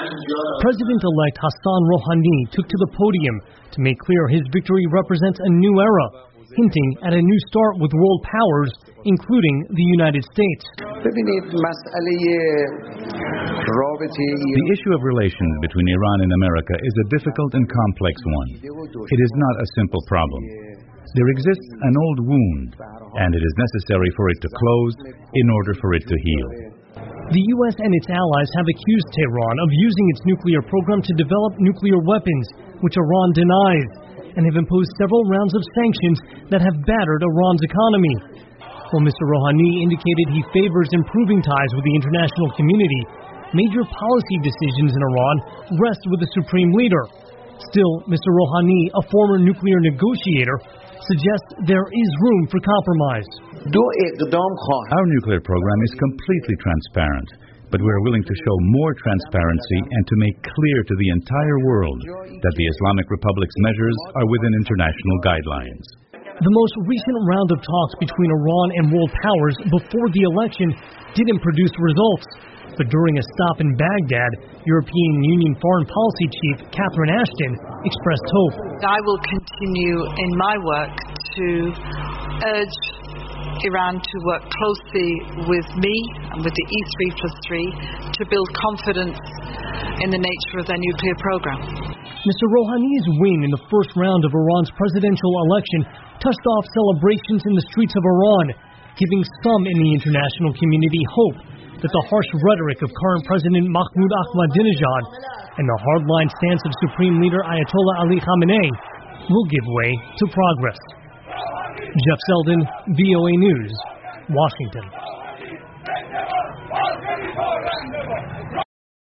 President-elect Hassan Rouhani took to the podium to make clear his victory represents a new era, hinting at a new start with world powers, including the United States. The issue of relations between Iran and America is a difficult and complex one. It is not a simple problem. There exists an old wound, and it is necessary for it to close in order for it to heal. The U.S. and its allies have accused Tehran of using its nuclear program to develop nuclear weapons, which Iran denies, and have imposed several rounds of sanctions that have battered Iran's economy. While Mr. Rouhani indicated he favors improving ties with the international community, major policy decisions in Iran rest with the supreme leader. Still, Mr. Rouhani, a former nuclear negotiator, suggests there is room for compromise. Our nuclear program is completely transparent, but we are willing to show more transparency and to make clear to the entire world that the Islamic Republic's measures are within international guidelines. The most recent round of talks between Iran and world powers before the election didn't produce results. But during a stop in Baghdad, European Union Foreign Policy Chief Catherine Ashton expressed hope. I will continue in my work to urge Iran to work closely with me and with the E3+3 to build confidence in the nature of their nuclear program. Mr. Rouhani's win in the first round of Iran's presidential election touched off celebrations in the streets of Iran, giving some in the international community hope that the harsh rhetoric of current President Mahmoud Ahmadinejad and the hardline stance of Supreme Leader Ayatollah Ali Khamenei will give way to progress. Jeff Selden, VOA News, Washington.